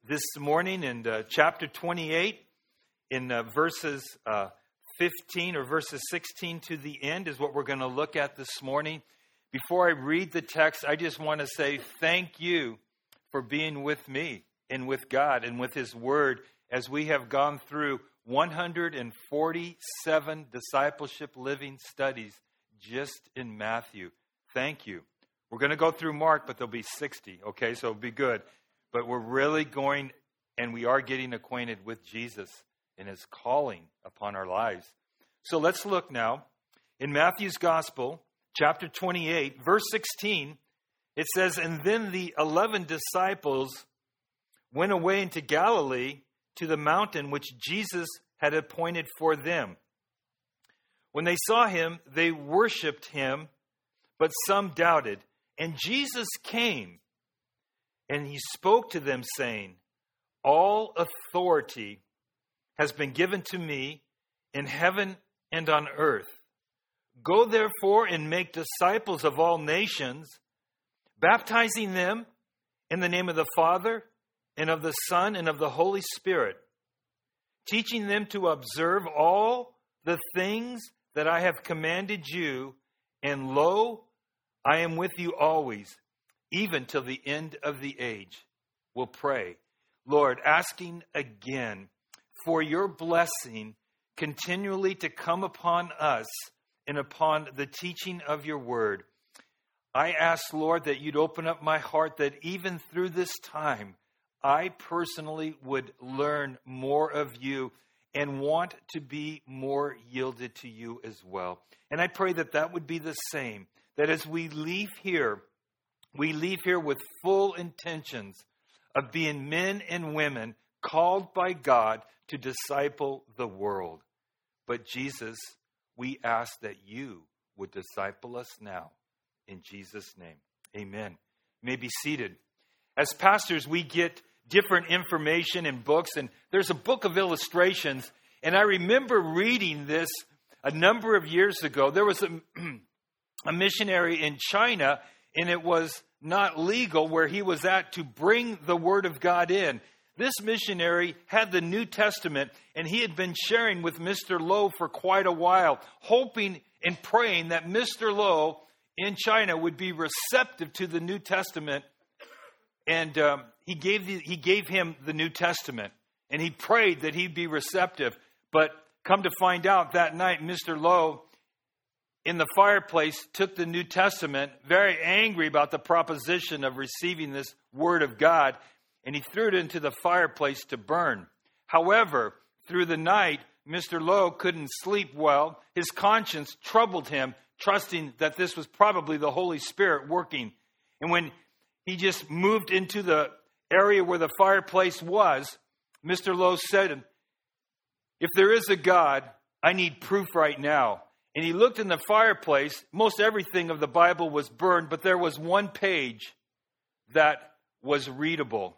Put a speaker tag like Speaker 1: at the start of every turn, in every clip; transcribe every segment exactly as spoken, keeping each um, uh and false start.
Speaker 1: this morning in uh, chapter twenty-eight, in uh, verses uh, fifteen or verses sixteen to the end is what we're going to look at this morning. Before I read the text, I just want to say thank you for being with me and with God and with His Word as we have gone through one hundred forty-seven discipleship living studies just in Matthew. Thank you. We're going to go through Mark, but there'll be sixty, okay? So it'll be good. But we're really going, and we are getting acquainted with Jesus and His calling upon our lives. So let's look now. In Matthew's Gospel, chapter twenty-eight, verse sixteen, it says, "And then the eleven disciples went away into Galilee to the mountain which Jesus had appointed for them. When they saw Him, they worshipped Him, but some doubted. And Jesus came, and He spoke to them, saying, 'All authority has been given to me in heaven and on earth. Go therefore and make disciples of all nations, baptizing them in the name of the Father and of the Son and of the Holy Spirit, teaching them to observe all the things that I have commanded you, and lo, I am with you always, even till the end of the age.'" We'll pray. Lord, asking again for your blessing continually to come upon us and upon the teaching of your word. I ask, Lord, that you'd open up my heart, that even through this time, I personally would learn more of you and want to be more yielded to you as well. And I pray that that would be the same, that as we leave here, we leave here with full intentions of being men and women called by God to disciple the world. But Jesus, we ask that you would disciple us now. In Jesus' name, amen. You may be seated. As pastors, we get different information in books, and there's a book of illustrations. And I remember reading this a number of years ago. There was a, a missionary in China, and it was not legal where he was at to bring the Word of God in. This missionary had the New Testament, and he had been sharing with Mister Lowe for quite a while, hoping and praying that Mister Lowe in China would be receptive to the New Testament. And um, he gave the, he gave him the New Testament, and he prayed that he'd be receptive. But come to find out, that night, Mister Lowe, in the fireplace, took the New Testament, very angry about the proposition of receiving this Word of God, and he threw it into the fireplace to burn. However, through the night, Mister Lowe couldn't sleep well. His conscience troubled him, trusting that this was probably the Holy Spirit working. And when he just moved into the area where the fireplace was, Mister Lowe said, "If there is a God, I need proof right now." And he looked in the fireplace. Most everything of the Bible was burned, but there was one page that was readable.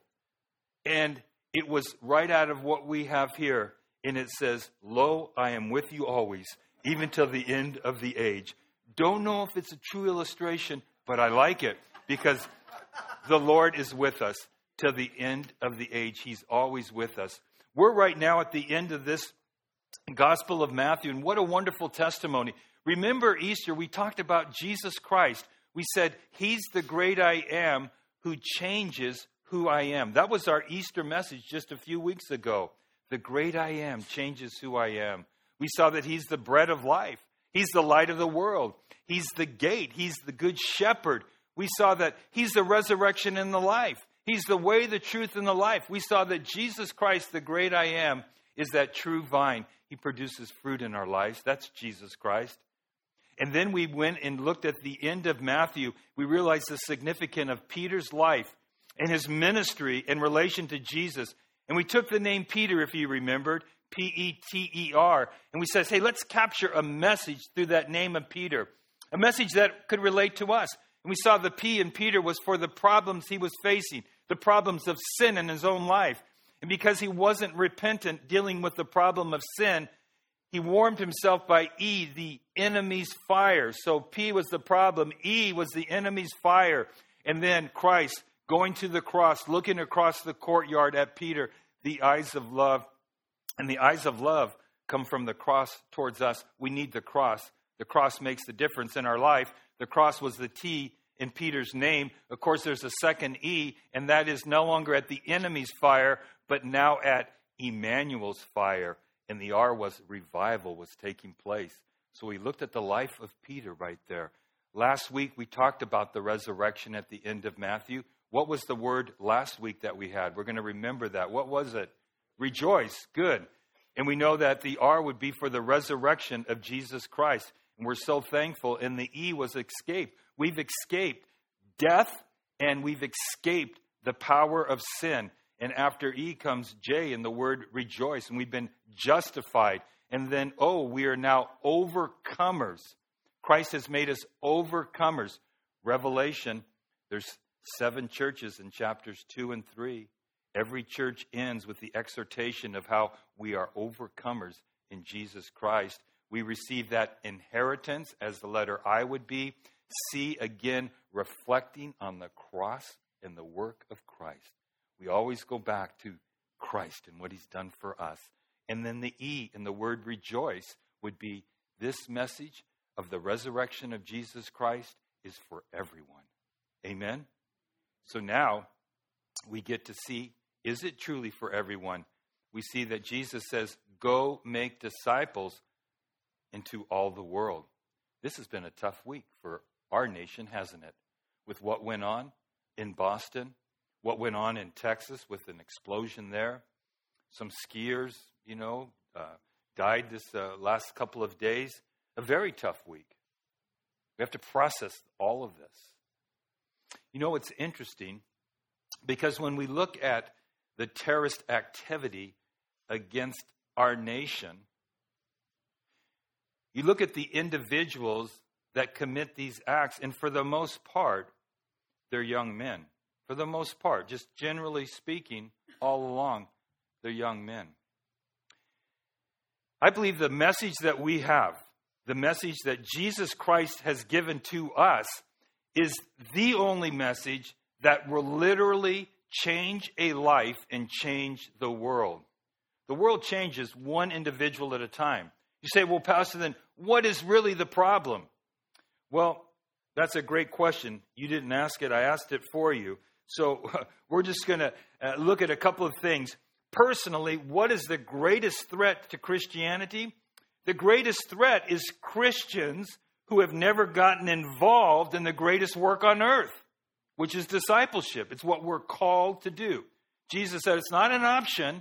Speaker 1: And it was right out of what we have here. And it says, "Lo, I am with you always, even till the end of the age." Don't know if it's a true illustration, but I like it because the Lord is with us till the end of the age. He's always with us. We're right now at the end of this Gospel of Matthew, and what a wonderful testimony. Remember Easter, we talked about Jesus Christ. We said, He's the great I am who changes who I am. That was our Easter message just a few weeks ago. The great I am changes who I am. We saw that He's the bread of life. He's the light of the world. He's the gate. He's the good shepherd. We saw that He's the resurrection and the life. He's the way, the truth, and the life. We saw that Jesus Christ, the great I am, is that true vine. He produces fruit in our lives. That's Jesus Christ. And then we went and looked at the end of Matthew. We realized the significance of Peter's life and his ministry in relation to Jesus. And we took the name Peter, if you remembered, P E T E R. And we said, hey, let's capture a message through that name of Peter, a message that could relate to us. And we saw the P in Peter was for the problems he was facing, the problems of sin in his own life. And because he wasn't repentant, dealing with the problem of sin, he warmed himself by E, the enemy's fire. So P was the problem, E was the enemy's fire. And then Christ going to the cross, looking across the courtyard at Peter, the eyes of love. And the eyes of love come from the cross towards us. We need the cross. The cross makes the difference in our life. The cross was the T in Peter's name. Of course, there's a second E, and that is no longer at the enemy's fire, but now at Emmanuel's fire. And the R was revival was taking place. So we looked at the life of Peter right there. Last week, we talked about the resurrection at the end of Matthew. What was the word last week that we had? We're going to remember that. What was it? Rejoice. Good. And we know that the R would be for the resurrection of Jesus Christ. And we're so thankful. And the E was escape. We've escaped death and we've escaped the power of sin. And after E comes J in the word rejoice. And we've been justified. And then O, we are now overcomers. Christ has made us overcomers. Revelation, there's seven churches in chapters two and three. Every church ends with the exhortation of how we are overcomers in Jesus Christ. We receive that inheritance as the letter I would be. C, again, reflecting on the cross and the work of Christ. We always go back to Christ and what he's done for us. And then the E in the word rejoice would be this message of the resurrection of Jesus Christ is for everyone. Amen? So now we get to see, is it truly for everyone? We see that Jesus says, go make disciples into all the world. This has been a tough week for our nation, hasn't it? With what went on in Boston, what went on in Texas with an explosion there. Some skiers, you know, uh, died this uh, last couple of days. A very tough week. We have to process all of this. You know, it's interesting because when we look at the terrorist activity against our nation, you look at the individuals that commit these acts, and for the most part, they're young men. For the most part, just generally speaking, all along, they're young men. I believe the message that we have, the message that Jesus Christ has given to us, is the only message that will literally change a life and change the world. The world changes one individual at a time. You say, well, Pastor, then what is really the problem? Well, that's a great question. You didn't ask it. I asked it for you. So we're just going to uh, look at a couple of things. Personally, what is the greatest threat to Christianity? The greatest threat is Christians who have never gotten involved in the greatest work on earth, which is discipleship. It's what we're called to do. Jesus said it's not an option.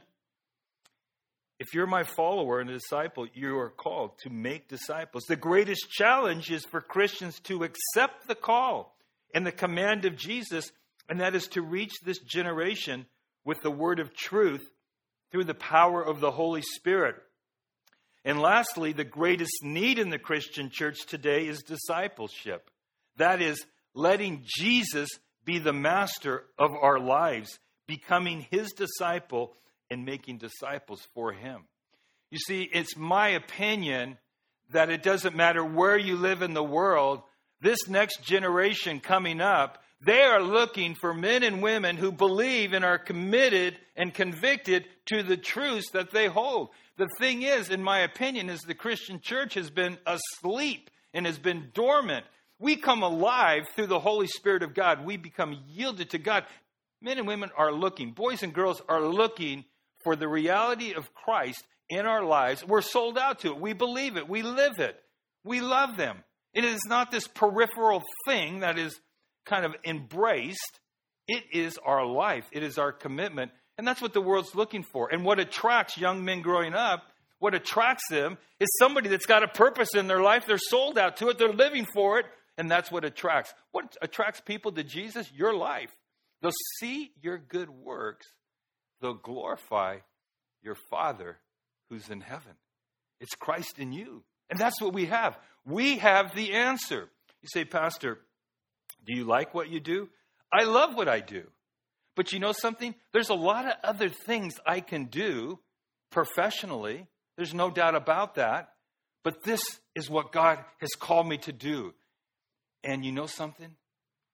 Speaker 1: If you're my follower and a disciple, you are called to make disciples. The greatest challenge is for Christians to accept the call and the command of Jesus, and that is to reach this generation with the word of truth through the power of the Holy Spirit. And lastly, the greatest need in the Christian church today is discipleship. That is, letting Jesus be the master of our lives, becoming his disciple and making disciples for him. You see, it's my opinion that it doesn't matter where you live in the world, this next generation coming up, they are looking for men and women who believe and are committed and convicted to the truths that they hold. The thing is, in my opinion, is the Christian church has been asleep and has been dormant. We come alive through the Holy Spirit of God. We become yielded to God. Men and women are looking, boys and girls are looking for the reality of Christ in our lives. We're sold out to it. We believe it. We live it. We love them. It is not this peripheral thing that is kind of embraced. It is our life. It is our commitment. And that's what the world's looking for. And what attracts young men growing up, what attracts them is somebody that's got a purpose in their life. They're sold out to it. They're living for it. And that's what attracts. What attracts people to Jesus? Your life. They'll see your good works. They'll glorify your Father who's in heaven. It's Christ in you. And that's what we have. We have the answer. You say, Pastor, do you like what you do? I love what I do. But you know something? There's a lot of other things I can do professionally. There's no doubt about that. But this is what God has called me to do. And you know something?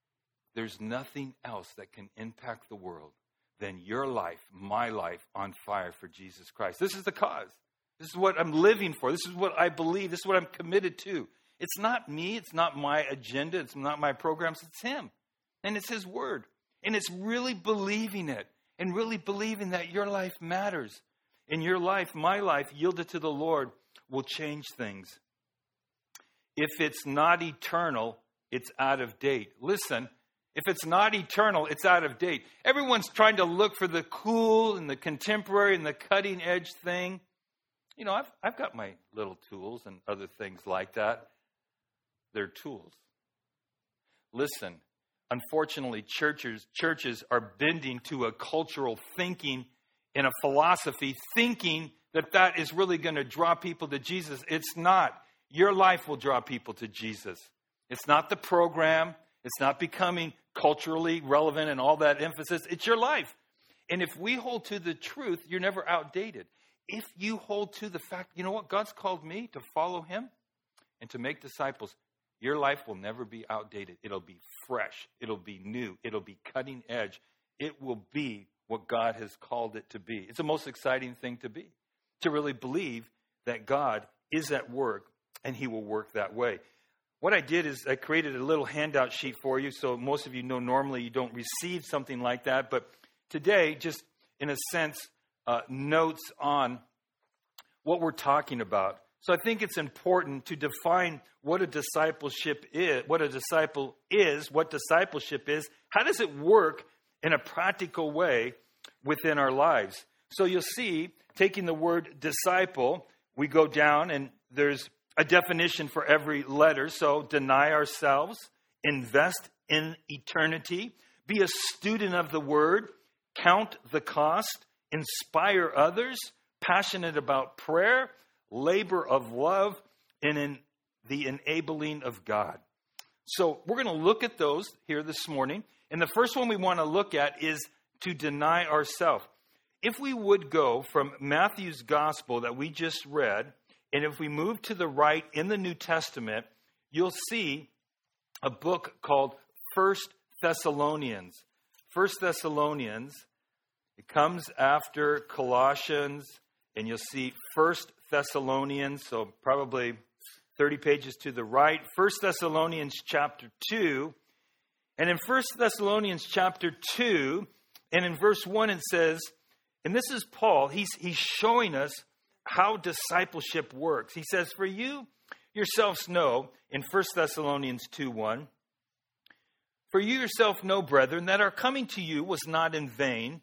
Speaker 1: there's nothing else that can impact the world than your life, my life, on fire for Jesus Christ. This is the cause. This is what I'm living for. This is what I believe. This is what I'm committed to. It's not me. It's not my agenda. It's not my programs. It's him. And it's his word. And it's really believing it and really believing that your life matters. And your life, my life, yielded to the Lord will change things. If it's not eternal, it's out of date. Listen, if it's not eternal, it's out of date. Everyone's trying to look for the cool and the contemporary and the cutting edge thing. You know, I've, I've got my little tools and other things like that. They're tools. Listen, unfortunately, churches, churches are bending to a cultural thinking and a philosophy, thinking that that is really going to draw people to Jesus. It's not. Your life will draw people to Jesus. It's not the program. It's not becoming culturally relevant and all that emphasis. It's your life. And if we hold to the truth, you're never outdated. If you hold to the fact, you know what, God's called me to follow him and to make disciples, your life will never be outdated. It'll be fresh. It'll be new. It'll be cutting edge. It will be what God has called it to be. It's the most exciting thing to be, to really believe that God is at work and he will work that way. What I did is I created a little handout sheet for you. So most of you know normally you don't receive something like that. But today, just in a sense, uh, notes on what we're talking about. So I think it's important to define what a discipleship is, what a disciple is, what discipleship is. How does it work in a practical way within our lives? So you'll see, taking the word disciple, we go down and there's a definition for every letter. So deny ourselves, invest in eternity, be a student of the word, count the cost, inspire others, passionate about prayer, labor of love, and in the enabling of God. So we're going to look at those here this morning. And the first one we want to look at is to deny ourselves. If we would go from Matthew's gospel that we just read, and if we move to the right in the New Testament, you'll see a book called First Thessalonians. First Thessalonians, it comes after Colossians, and you'll see First Thessalonians, so probably thirty pages to the right. First Thessalonians chapter two. And in First Thessalonians chapter two, and in verse one it says, and this is Paul, he's, he's showing us how discipleship works. He says, for you yourselves know, in First Thessalonians two one, for you yourself know, brethren, that our coming to you was not in vain.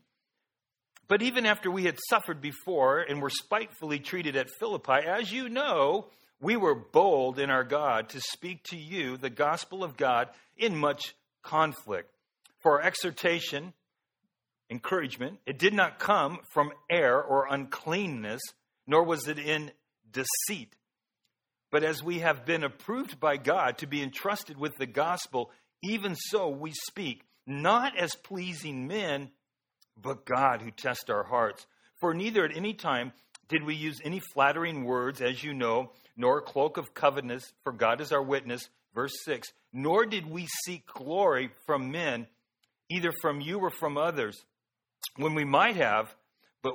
Speaker 1: But even after we had suffered before and were spitefully treated at Philippi, as you know, we were bold in our God to speak to you the gospel of God in much conflict. For our exhortation, encouragement, it did not come from error or uncleanness, nor was it in deceit. But as we have been approved by God to be entrusted with the gospel, even so we speak, not as pleasing men, but God who tests our hearts. For neither at any time did we use any flattering words, as you know, nor a cloak of covetousness, for God is our witness. Verse six, nor did we seek glory from men, either from you or from others, when we might have, but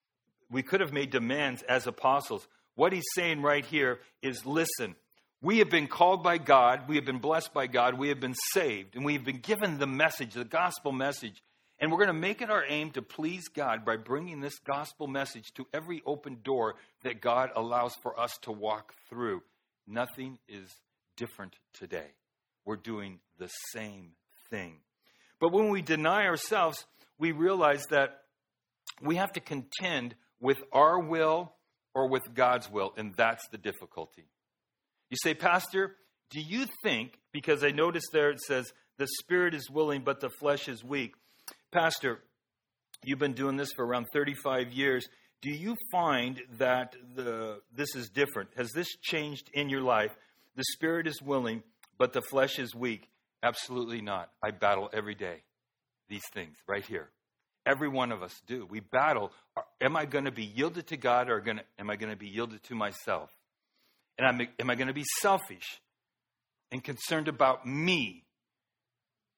Speaker 1: we could have made demands as apostles. What he's saying right here is, listen, we have been called by God, we have been blessed by God, we have been saved, and we have been given the message, the gospel message. And we're going to make it our aim to please God by bringing this gospel message to every open door that God allows for us to walk through. Nothing is different today. We're doing the same thing. But when we deny ourselves, we realize that we have to contend with our will or with God's will, and that's the difficulty. You say, Pastor, do you think, because I noticed there it says, the spirit is willing, but the flesh is weak. Pastor, you've been doing this for around thirty-five years. Do you find that the this is different? Has this changed in your life? The spirit is willing, but the flesh is weak. Absolutely not. I battle every day these things right here. Every one of us do. We battle. Am I going to be yielded to God, or gonna, am I going to be yielded to myself? And I'm, am I going to be selfish and concerned about me?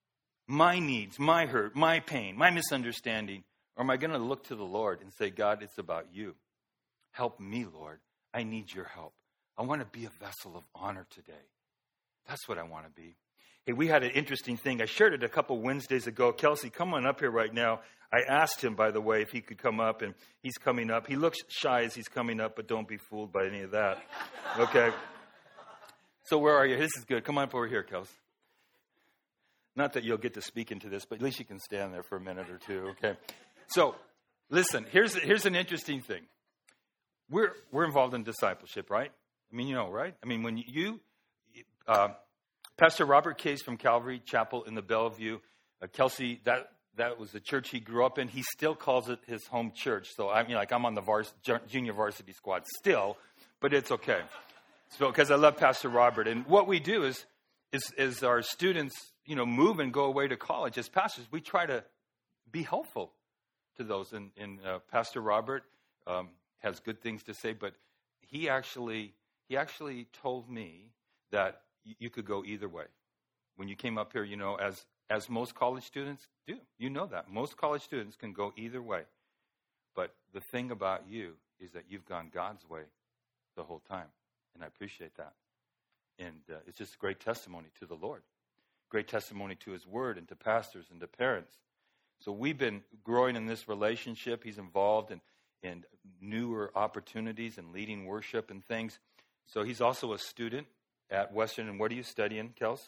Speaker 1: my needs, my hurt, my pain, my misunderstanding? Or am I going to look to the Lord and say, God, it's about you. Help me, Lord. I need your help. I want to be a vessel of honor today. That's what I want to be. Hey, we had an interesting thing. I shared it a couple Wednesdays ago. Kelsey, come on up here right now. I asked him, by the way, if he could come up, and he's coming up. He looks shy as he's coming up, but don't be fooled by any of that. Okay? So where are you? This is good. Come on up over here, Kelsey. Not that you'll get to speak into this, but at least you can stand there for a minute or two, okay? So, listen, here's here's an interesting thing. We're we're involved in discipleship, right? I mean, you know, right? I mean, when you, uh, Pastor Robert Case from Calvary Chapel in the Bellevue, uh, Kelsey, that that was the church he grew up in. He still calls it his home church. So I mean, like I'm on the vars- junior varsity squad still, but it's okay. So because I love Pastor Robert, and what we do is is is our students, you know, move and go away to college as pastors. We try to be helpful to those. And, and uh, Pastor Robert um, has good things to say, but he actually he actually told me that y- you could go either way. When you came up here, you know, as as most college students do, you know that most college students can go either way. But the thing about you is that you've gone God's way the whole time, and I appreciate that. And uh, it's just a great testimony to the Lord, great testimony to His Word and to pastors and to parents. So we've been growing in this relationship. He's involved in, in newer opportunities and leading worship and things. So he's also a student at Western. And what are you studying, Kels?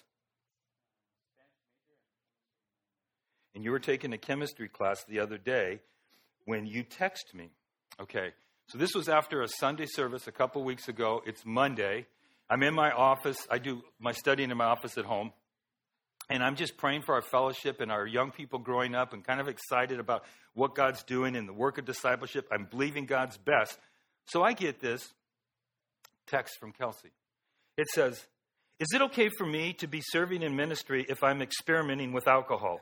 Speaker 1: And you were taking a chemistry class the other day when you texted me. Okay, so this was after a Sunday service a couple weeks ago. It's Monday. I'm in my office. I do my studying in my office at home. And I'm just praying for our fellowship and our young people growing up and kind of excited about what God's doing in the work of discipleship. I'm believing God's best. So I get this text from Kelsey. It says, is it okay for me to be serving in ministry if I'm experimenting with alcohol?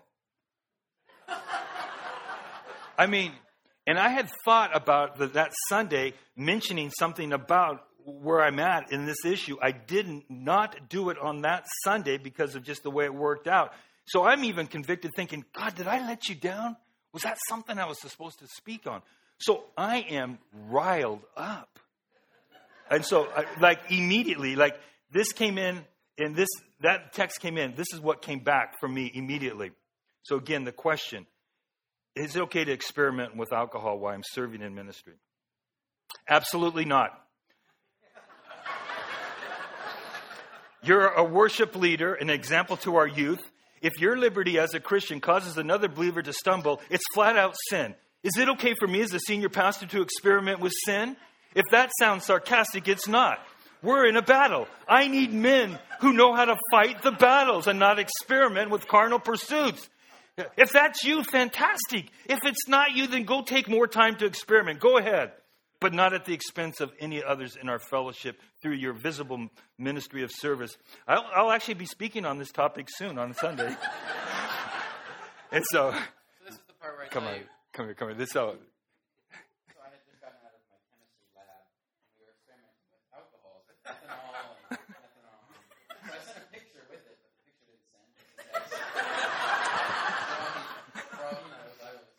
Speaker 1: I mean, and I had thought about the, that Sunday mentioning something about where I'm at in this issue. I didn't not do it on that Sunday because of just the way it worked out. So I'm even convicted thinking, God, did I let you down? Was that something I was supposed to speak on? So I am riled up. And so I, like immediately, like this came in and this, that text came in. This is what came back from me immediately. So again, the question, is it okay to experiment with alcohol while I'm serving in ministry? Absolutely not. You're a worship leader, an example to our youth. If your liberty as a Christian causes another believer to stumble, it's flat out sin. Is it okay for me as a senior pastor to experiment with sin? If that sounds sarcastic, it's not. We're in a battle. I need men who know how to fight the battles and not experiment with carnal pursuits. If that's you, fantastic. If it's not you, then go take more time to experiment. Go ahead. But not at the expense of any others in our fellowship through your visible ministry of service. I'll, I'll actually be speaking on this topic soon on Sunday. And so,
Speaker 2: so this is the part where I
Speaker 1: come on,
Speaker 2: you,
Speaker 1: come here, come here. This out.
Speaker 2: So I had just gotten out of my chemistry lab, and we were experimenting with alcohols, with ethanol and methanol. So I sent a picture with it, but the picture didn't send. It was a text. For all he knows, I was.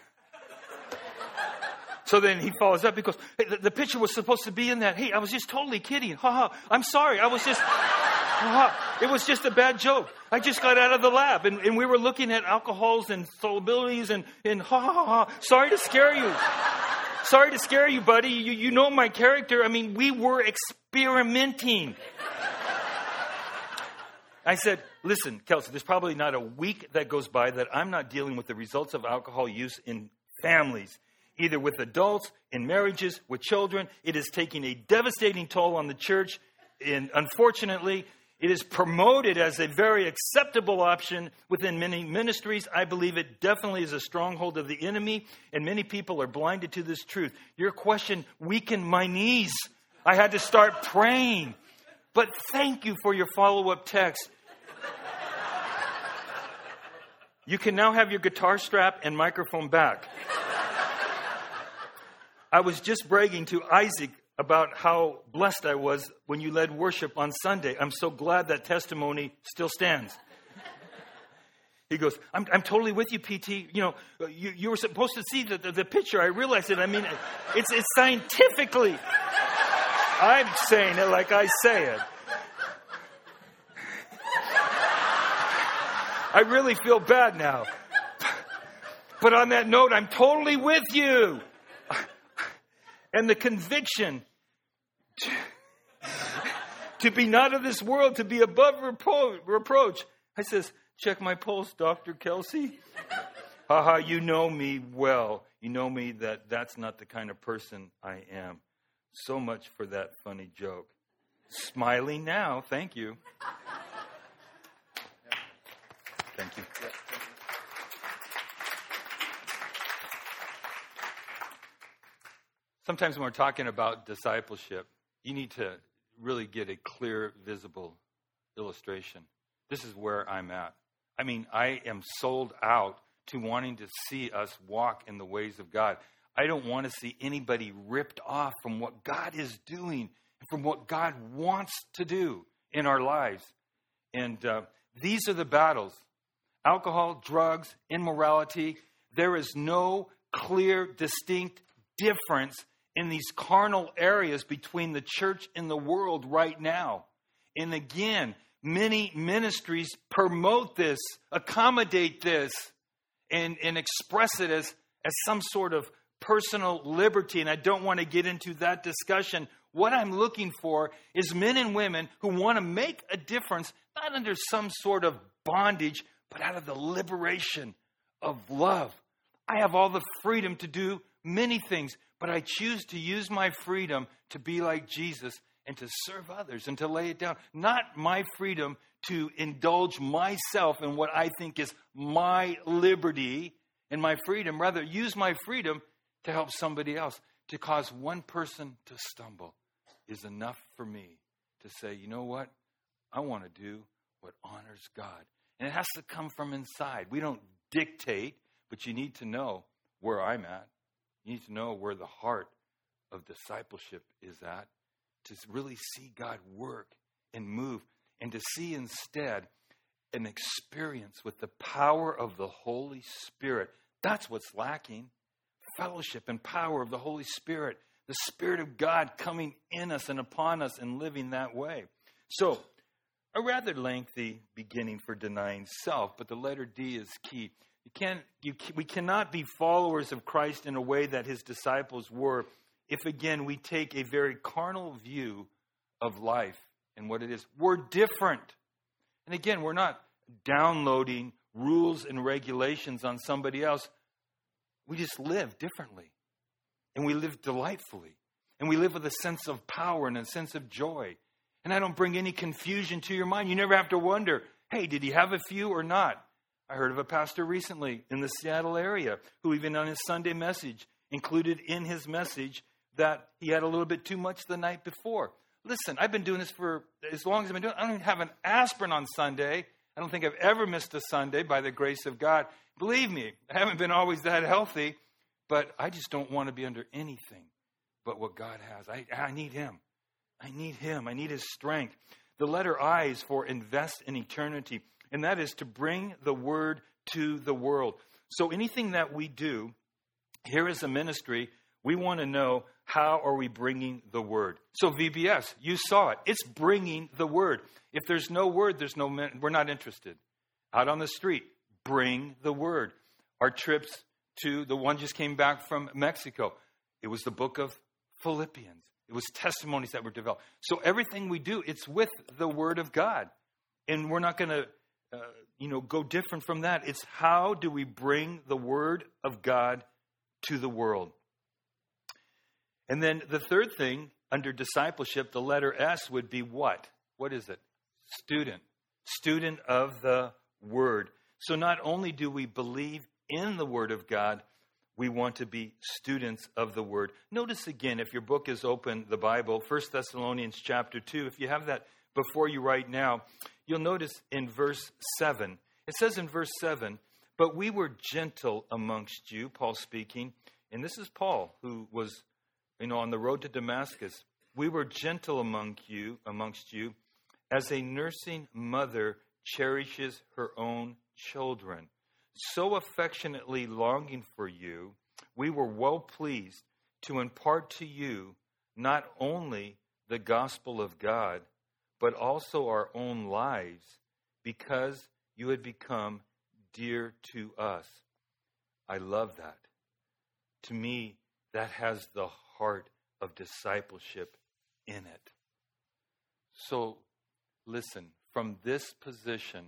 Speaker 1: So then he follows up. He goes, hey, the, the picture was supposed to be in that. Hey, I was just totally kidding. Ha ha. I'm sorry. I was just, ha ha. It was just a bad joke. I just got out of the lab and, and we were looking at alcohols and solubilities and, and ha ha ha. Sorry to scare you. Sorry to scare you, buddy. You, you know my character. I mean, we were experimenting. I said, listen, Kelsey, there's probably not a week that goes by that I'm not dealing with the results of alcohol use in families. Either with adults, in marriages, with children. It is taking a devastating toll on the church. And unfortunately, it is promoted as a very acceptable option within many ministries. I believe it definitely is a stronghold of the enemy. And many people are blinded to this truth. Your question weakened my knees. I had to start praying. But thank you for your follow-up text. You can now have your guitar strap and microphone back. I was just bragging to Isaac about how blessed I was when you led worship on Sunday. I'm so glad that testimony still stands. He goes, I'm, I'm totally with you, P T. You know, you, you were supposed to see the, the, the picture. I realized it. I mean, it's, it's scientifically. I'm saying it like I say it. I really feel bad now. But on that note, I'm totally with you. And the conviction to, to be not of this world, to be above repro- reproach. I says, check my pulse, Doctor Kelsey. Haha, you know me well. You know me that that's not the kind of person I am. So much for that funny joke. Smiling now. Thank you. Thank you. Sometimes when we're talking about discipleship, you need to really get a clear, visible illustration. This is where I'm at. I mean, I am sold out to wanting to see us walk in the ways of God. I don't want to see anybody ripped off from what God is doing, from what God wants to do in our lives. And uh, these are the battles. Alcohol, drugs, immorality. There is no clear, distinct difference in these carnal areas between the church and the world right now. And again, many ministries promote this, accommodate this, and, and express it as, as some sort of personal liberty. And I don't want to get into that discussion. What I'm looking for is men and women who want to make a difference, not under some sort of bondage, but out of the liberation of love. I have all the freedom to do many things, but I choose to use my freedom to be like Jesus and to serve others and to lay it down. Not my freedom to indulge myself in what I think is my liberty and my freedom. Rather, use my freedom to help somebody else. To cause one person to stumble is enough for me to say, you know what? I want to do what honors God. And it has to come from inside. We don't dictate, but you need to know where I'm at. You need to know where the heart of discipleship is at, to really see God work and move, and to see instead an experience with the power of the Holy Spirit. That's what's lacking. Fellowship and power of the Holy Spirit. The Spirit of God coming in us and upon us and living that way. So, a rather lengthy beginning for denying self, but the letter D is key. You can't, you, we cannot be followers of Christ in a way that his disciples were if, again, we take a very carnal view of life and what it is. We're different. And again, we're not downloading rules and regulations on somebody else. We just live differently. And we live delightfully. And we live with a sense of power and a sense of joy. And I don't bring any confusion to your mind. You never have to wonder, hey, did he have a few or not? I heard of a pastor recently in the Seattle area who even on his Sunday message included in his message that he had a little bit too much the night before. Listen, I've been doing this for as long as I've been doing it. I don't even have an aspirin on Sunday. I don't think I've ever missed a Sunday by the grace of God. Believe me, I haven't been always that healthy, but I just don't want to be under anything but what God has. I, I need him. I need him. I need his strength. The letter I is for invest in eternity, and that is to bring the word to the world. So anything that we do here as a ministry, we want to know, how are we bringing the word? So V B S, you saw it. It's bringing the word. If there's no word, there's no, we're not interested. Out on the street, bring the word. Our trips to, the one just came back from Mexico. It was the book of Philippians. It was testimonies that were developed. So everything we do, it's with the word of God. And we're not going to, uh, you know, go different from that. It's how do we bring the word of God to the world? And then the third thing under discipleship, the letter S would be what? What is it? Student. Student of the word. So not only do we believe in the word of God, we want to be students of the word. Notice again, if your book is open, the Bible, First Thessalonians chapter two, if you have that before you right now, you'll notice in verse seven, it says in verse seven, but we were gentle amongst you, Paul speaking, and this is Paul who was, you know, on the road to Damascus. We were gentle among you, amongst you, as a nursing mother cherishes her own children, so affectionately longing for you, we were well pleased to impart to you not only the gospel of God, but also our own lives, because you had become dear to us. I love that. To me, that has the heart of discipleship in it. So, listen, from this position,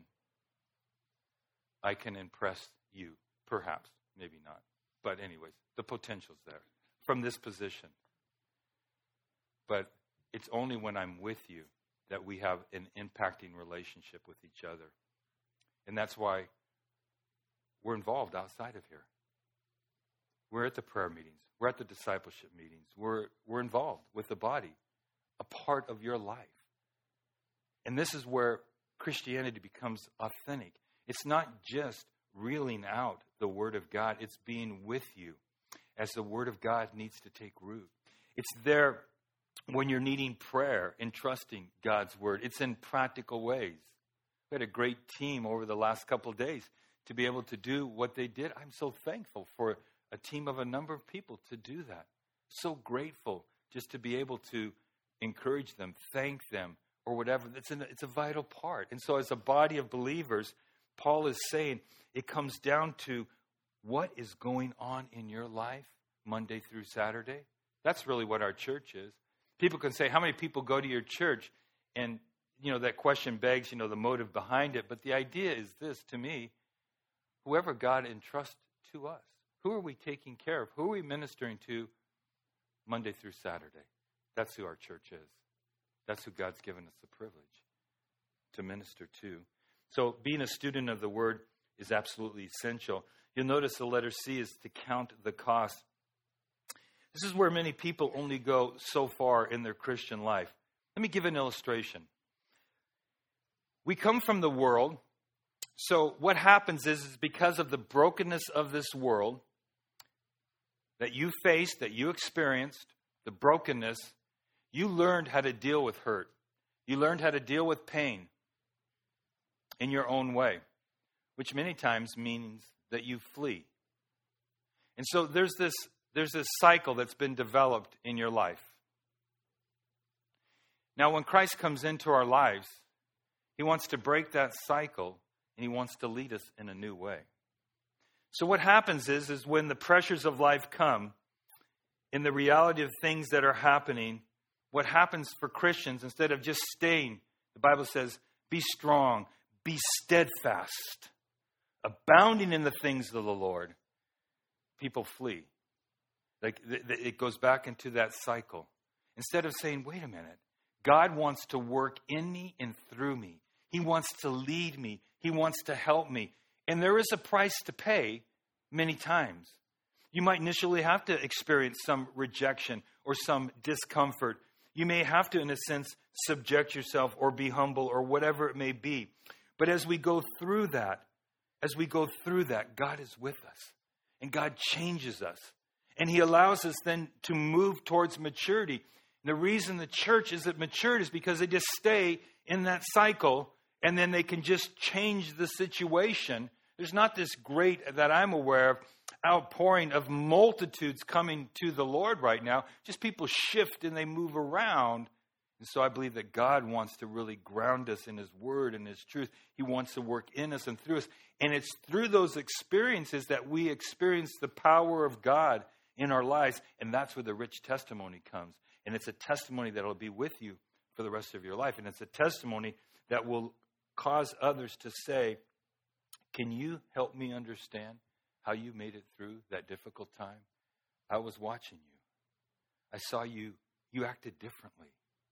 Speaker 1: I can impress you. Perhaps, maybe not. But anyways, the potential's there. From this position. But it's only when I'm with you that we have an impacting relationship with each other. And that's why we're involved outside of here. We're at the prayer meetings. We're at the discipleship meetings. We're, we're involved with the body, a part of your life. And this is where Christianity becomes authentic. It's not just reeling out the Word of God. It's being with you as the Word of God needs to take root. It's there when you're needing prayer and trusting God's Word. It's in practical ways. We had a great team over the last couple of days to be able to do what they did. I'm so thankful for a team of a number of people to do that. So grateful just to be able to encourage them, thank them, or whatever. It's, an, it's a vital part. And so as a body of believers, Paul is saying it comes down to what is going on in your life Monday through Saturday. That's really what our church is. People can say, how many people go to your church? And, you know, that question begs, you know, the motive behind it. But the idea is this, to me, whoever God entrusts to us, who are we taking care of? Who are we ministering to Monday through Saturday? That's who our church is. That's who God's given us the privilege to minister to. So being a student of the Word is absolutely essential. You'll notice the letter C is to count the cost. This is where many people only go so far in their Christian life. Let me give an illustration. We come from the world. So what happens is, is because of the brokenness of this world that you faced, that you experienced, the brokenness, you learned how to deal with hurt. You learned how to deal with pain in your own way, which many times means that you flee. And so there's this, there's this cycle that's been developed in your life. Now, when Christ comes into our lives, he wants to break that cycle, and he wants to lead us in a new way. So what happens is, is when the pressures of life come, in the reality of things that are happening, what happens for Christians, instead of just staying, the Bible says, be strong, be steadfast, abounding in the things of the Lord. People flee. Like it goes back into that cycle. Instead of saying, wait a minute, God wants to work in me and through me. He wants to lead me. He wants to help me. And there is a price to pay many times. You might initially have to experience some rejection or some discomfort. You may have to, in a sense, subject yourself or be humble or whatever it may be. But as we go through that, as we go through that, God is with us. And God changes us. And he allows us then to move towards maturity. And the reason the church is at maturity is because they just stay in that cycle and then they can just change the situation. There's not this great, that I'm aware of, outpouring of multitudes coming to the Lord right now. Just people shift and they move around. And so I believe that God wants to really ground us in his word and his truth. He wants to work in us and through us. And it's through those experiences that we experience the power of God in our lives. And that's where the rich testimony comes. And it's a testimony that will be with you for the rest of your life. And it's a testimony that will cause others to say, can you help me understand how you made it through that difficult time? I was watching you. I saw you. You acted differently.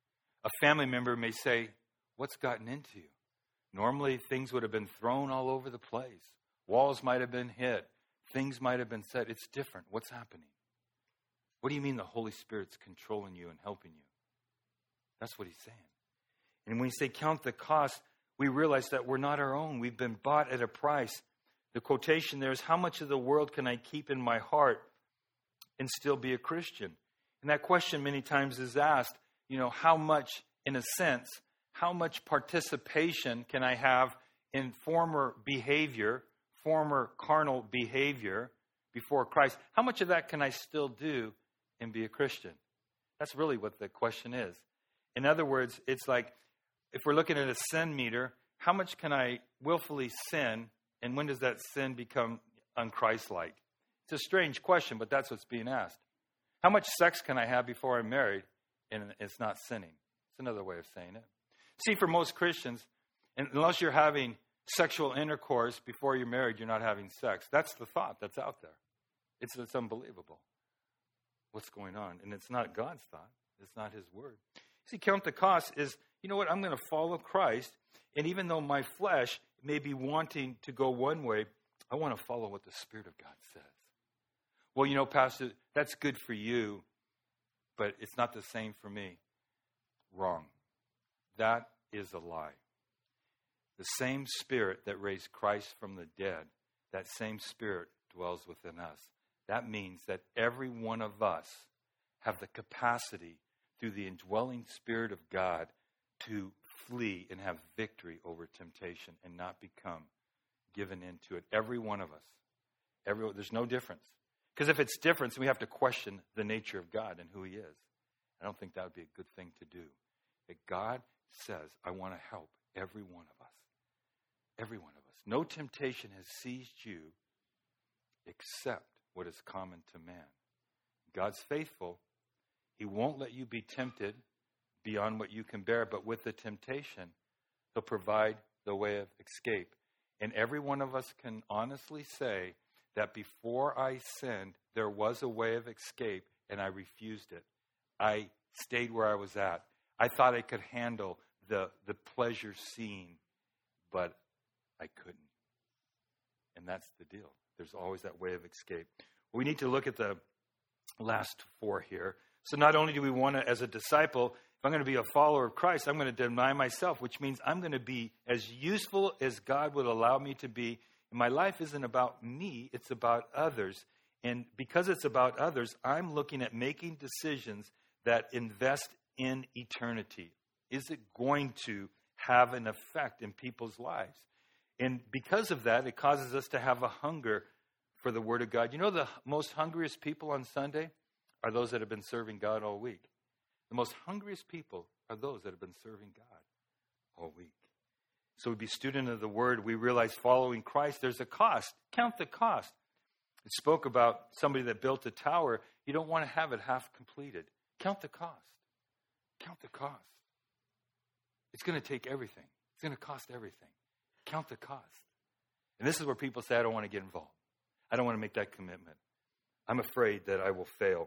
Speaker 1: A family member may say, what's gotten into you? Normally, things would have been thrown all over the place. Walls might have been hit. Things might have been said. It's different. What's happening? What do you mean the Holy Spirit's controlling you and helping you? That's what he's saying. And when you say count the cost, we realize that we're not our own. We've been bought at a price. The quotation there is, how much of the world can I keep in my heart and still be a Christian? And that question many times is asked, you know, how much, in a sense, how much participation can I have in former behavior, former carnal behavior before Christ, how much of that can I still do and be a Christian? That's really what the question is. In other words, it's like, if we're looking at a sin meter, how much can I willfully sin, and when does that sin become un-Christ-like? It's a strange question, but that's what's being asked. How much sex can I have before I'm married, and it's not sinning? It's another way of saying it. See, for most Christians, unless you're having sexual intercourse before you're married, you're not having sex. That's the thought that's out there. It's, it's unbelievable what's going on. And it's not God's thought. It's not his word. See, count the cost is, you know what, I'm going to follow Christ. And even though my flesh may be wanting to go one way, I want to follow what the Spirit of God says. Well, you know, Pastor, that's good for you, but it's not the same for me. Wrong. That is a lie. The same Spirit that raised Christ from the dead, that same Spirit dwells within us. That means that every one of us have the capacity through the indwelling Spirit of God to flee and have victory over temptation and not become given into it. Every one of us. Every, there's no difference. Because if it's different, we have to question the nature of God and who he is. I don't think that would be a good thing to do. That God says, I want to help every one of us. Every one of us. No temptation has seized you except what is common to man. God's faithful. He won't let you be tempted beyond what you can bear, but with the temptation, he'll provide the way of escape. And every one of us can honestly say that before I sinned, there was a way of escape, and I refused it. I stayed where I was at. I thought I could handle the, the pleasure scene, but I couldn't. And that's the deal. There's always that way of escape. We need to look at the last four here. So not only do we want to, as a disciple, if I'm going to be a follower of Christ, I'm going to deny myself, which means I'm going to be as useful as God would allow me to be. And my life isn't about me, it's about others. And because it's about others, I'm looking at making decisions that invest in eternity. Is it going to have an effect in people's lives? And because of that, it causes us to have a hunger for the Word of God. You know, the most hungriest people on Sunday are those that have been serving God all week. The most hungriest people are those that have been serving God all week. So we be student of the Word. We realize following Christ, there's a cost. Count the cost. It spoke about somebody that built a tower. You don't want to have it half completed. Count the cost. Count the cost. It's going to take everything. It's going to cost everything. Count the cost. And this is where people say, I don't want to get involved. I don't want to make that commitment. I'm afraid that I will fail.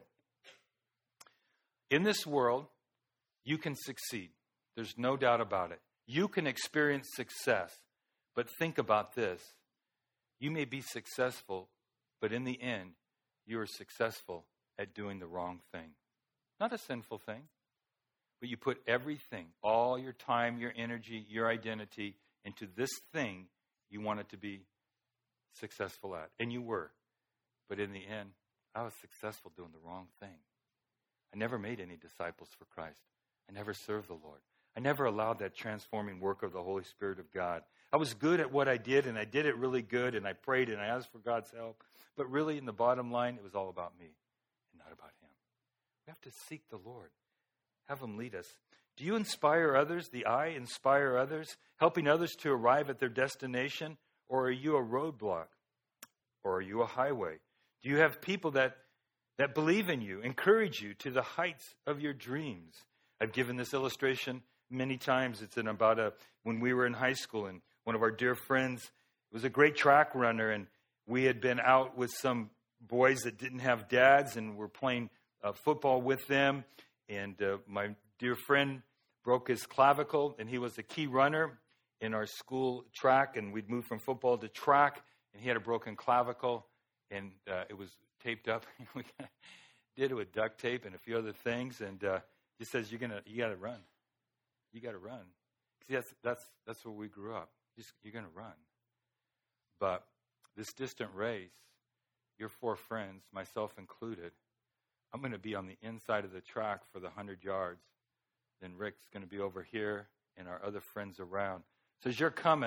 Speaker 1: In this world, you can succeed. There's no doubt about it. You can experience success. But think about this. You may be successful, but in the end, you are successful at doing the wrong thing. Not a sinful thing, but you put everything, all your time, your energy, your identity into this thing you wanted to be successful at. And you were. But in the end, I was successful doing the wrong thing. I never made any disciples for Christ. I never served the Lord. I never allowed that transforming work of the Holy Spirit of God. I was good at what I did, and I did it really good, and I prayed, and I asked for God's help. But really, in the bottom line, it was all about me and not about him. We have to seek the Lord. Have him lead us. Do you inspire others? The I inspire others, helping others to arrive at their destination? Or are you a roadblock? Or are you a highway? Do you have people that, that believe in you, encourage you to the heights of your dreams? I've given this illustration many times. It's in about a, when we were in high school, and one of our dear friends was a great track runner, and we had been out with some boys that didn't have dads, and were playing uh, football with them. And uh, my dear friend broke his clavicle, and he was a key runner in our school track, and we'd moved from football to track, and he had a broken clavicle, and uh, it was taped up. We did it with duct tape and a few other things, and uh, he says, "You're gonna, you got to run. You got to run." See, that's that's that's where we grew up. Just, you're gonna run. But this distant race, your four friends, myself included, I'm going to be on the inside of the track for the hundred yards. Then Rick's going to be over here, and our other friends around. So as you're coming,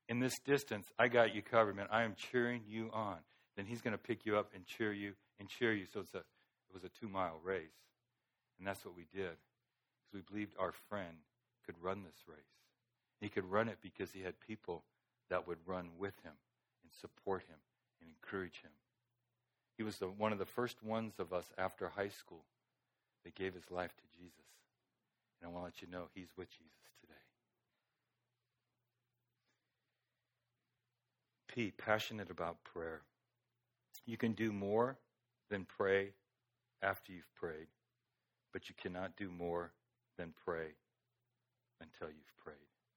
Speaker 1: in this distance, I got you covered, man. I am cheering you on. Then he's going to pick you up and cheer you and cheer you. So it's a, it was a two-mile race. And that's what we did. Because we believed our friend could run this race. He could run it because he had people that would run with him and support him and encourage him. He was the, one of the first ones of us after high school that gave his life to Jesus. And I want to let you know he's with Jesus today. P, passionate about prayer. You can do more than pray after you've prayed, but you cannot do more than pray until you've prayed.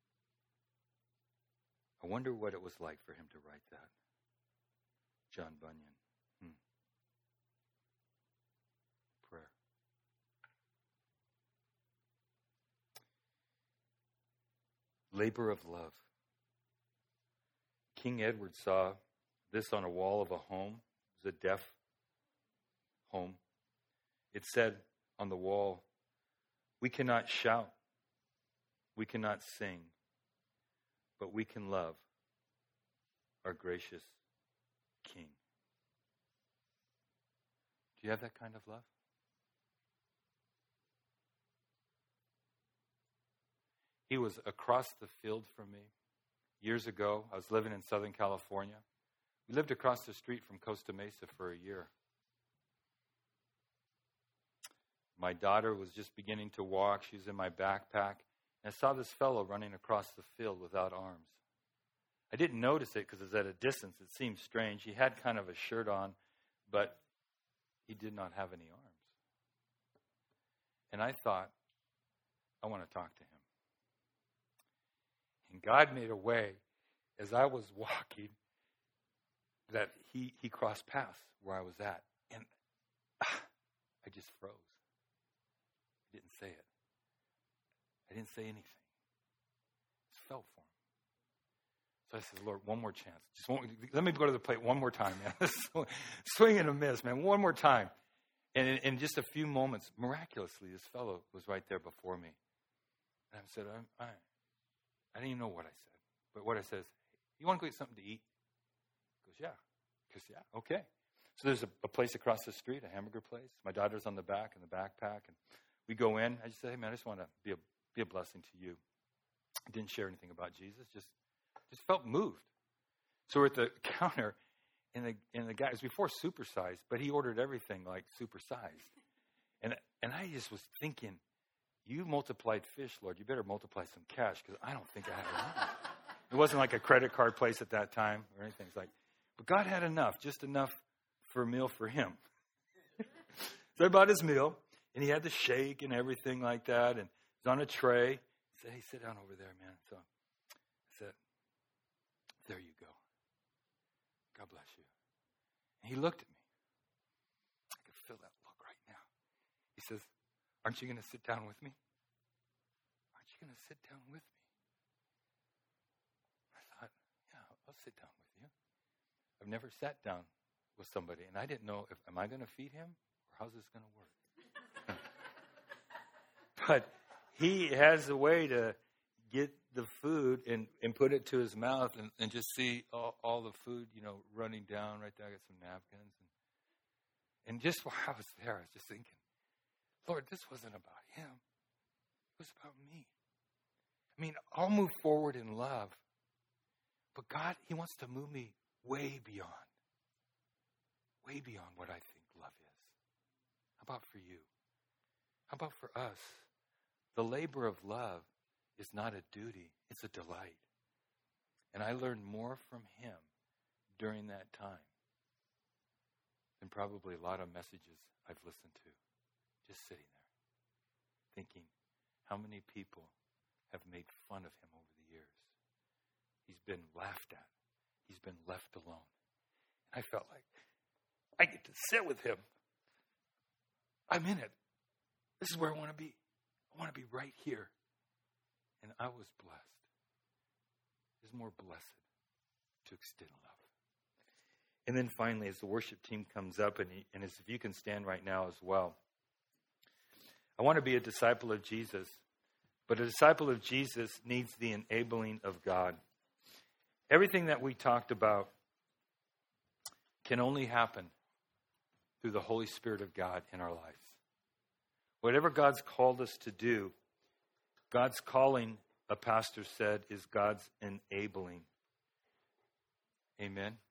Speaker 1: I wonder what it was like for him to write that. John Bunyan. Hmm. Prayer. Labor of love. King Edward saw this on a wall of a home. It was a deaf home. It said on the wall, "We cannot shout, we cannot sing, but we can love our gracious King." Do you have that kind of love? He was across the field from me. Years ago, I was living in Southern California. We lived across the street from Costa Mesa for a year. My daughter was just beginning to walk. She was in my backpack. And I saw this fellow running across the field without arms. I didn't notice it because it was at a distance. It seemed strange. He had kind of a shirt on, but he did not have any arms. And I thought, I want to talk to him. And God made a way as I was walking that he, he crossed paths where I was at. And ah, I just froze. I didn't say it. I didn't say anything. It just felt for him. So I said, Lord, one more chance. Just one, let me go to the plate one more time, man. Swing and a miss, man. One more time. And in, in just a few moments, miraculously, this fellow was right there before me. And I said, I, I, I didn't even know what I said. But what I said is, hey, you want to go get something to eat? He goes, yeah. He goes, yeah, okay. So there's a, a place across the street, a hamburger place. My daughter's on the back in the backpack. And we go in. I just say, hey, man, I just want to be a, be a blessing to you. I didn't share anything about Jesus. Just just felt moved. So we're at the counter, and the and the guy, it was before supersized, but he ordered everything like supersized. And, and I just was thinking, you multiplied fish, Lord. You better multiply some cash because I don't think I had enough. It wasn't like a credit card place at that time or anything. It's like, but God had enough, just enough for a meal for him. So I bought his meal, and he had the shake and everything like that, and it was on a tray. He said, hey, sit down over there, man. So I said, there you go. God bless you. And he looked at me. I could feel that look right now. He says, aren't you going to sit down with me? Aren't you going to sit down with me? I thought, yeah, I'll sit down with you. I've never sat down with somebody, and I didn't know, if am I going to feed him, or how's this going to work? But he has a way to get the food and, and put it to his mouth and, and just see all, all the food, you know, running down right there. I got some napkins. And, and just while I was there, I was just thinking, Lord, this wasn't about him. It was about me. I mean, I'll move forward in love. But God, he wants to move me way beyond. Way beyond what I think love is. How about for you? How about for us? The labor of love is not a duty. It's a delight. And I learned more from him during that time than probably a lot of messages I've listened to. Just sitting there, thinking how many people have made fun of him over the years. He's been laughed at. He's been left alone. I felt like I get to sit with him. I'm in it. This is where I want to be. I want to be right here. And I was blessed. It's more blessed to extend love. And then finally, as the worship team comes up, and, he, and as if you can stand right now as well, I want to be a disciple of Jesus, but a disciple of Jesus needs the enabling of God. Everything that we talked about can only happen through the Holy Spirit of God in our lives. Whatever God's called us to do, God's calling, a pastor said, is God's enabling. Amen.